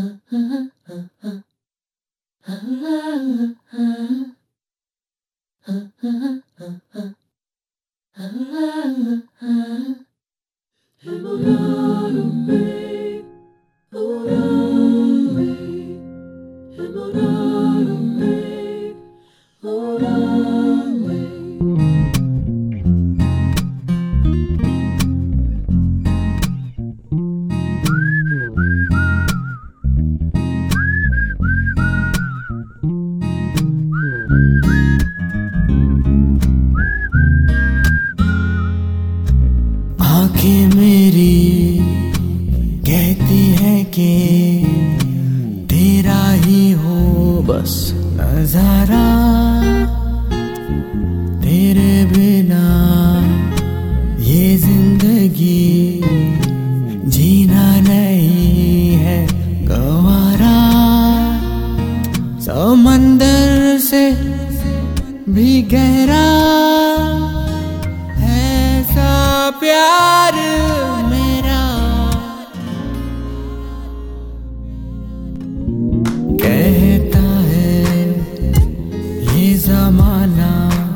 आँखें मेरी कहती है कि तेरा ही हो बस नजारा, तेरे बिना ये जिंदगी जीना नहीं है गवारा। समंदर से भी गहरा ऐसा प्यार मेरा, कहता है ये जमाना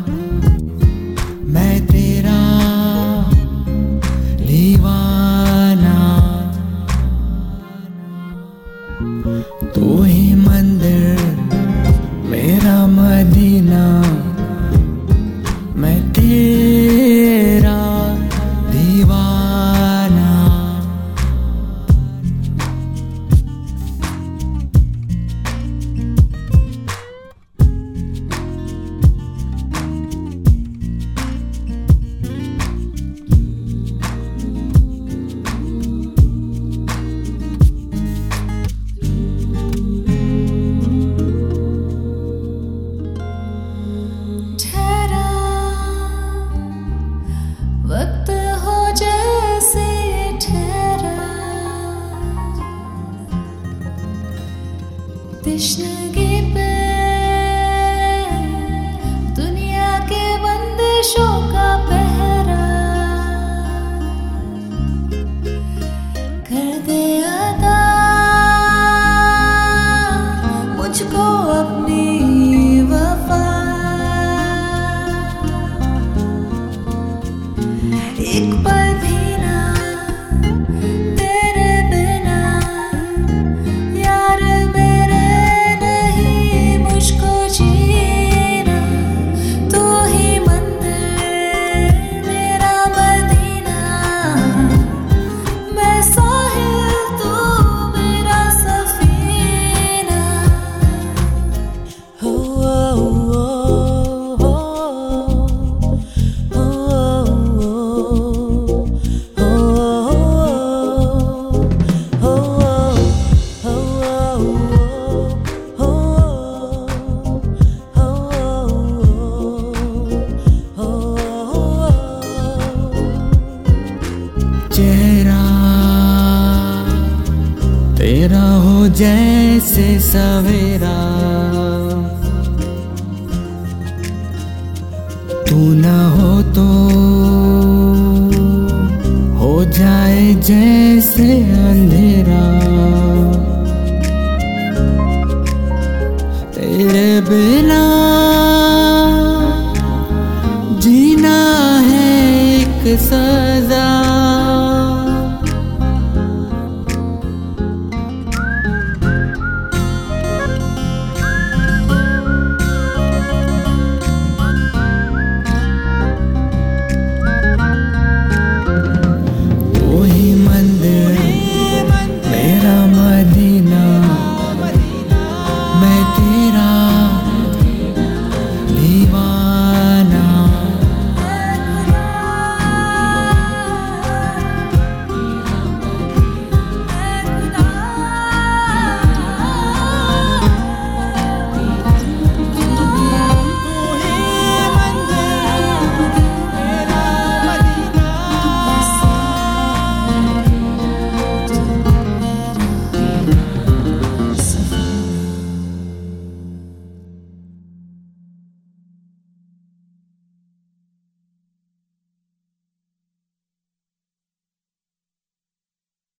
मैं तेरा दीवाना। तू ही मंदिर मेरा मदीना, मैं तेरा दीवाना। वक्त हो जैसे ठहरा, तश्नगी पे दुनिया के बंदिशों का पहरा। कर दे अदा मुझको अपनी वफा, एक पल भी ना तेरे बिना यार मेरे नहीं मुझको जीना। तू ही मंदिर मेरा मदीना, मैं साहिल तू मेरा सफीना। हो चेहरा तेरा हो जैसे सवेरा, तू ना हो तो हो जाए जैसे अंधेरा। तेरे बिना जीना है एक सजा।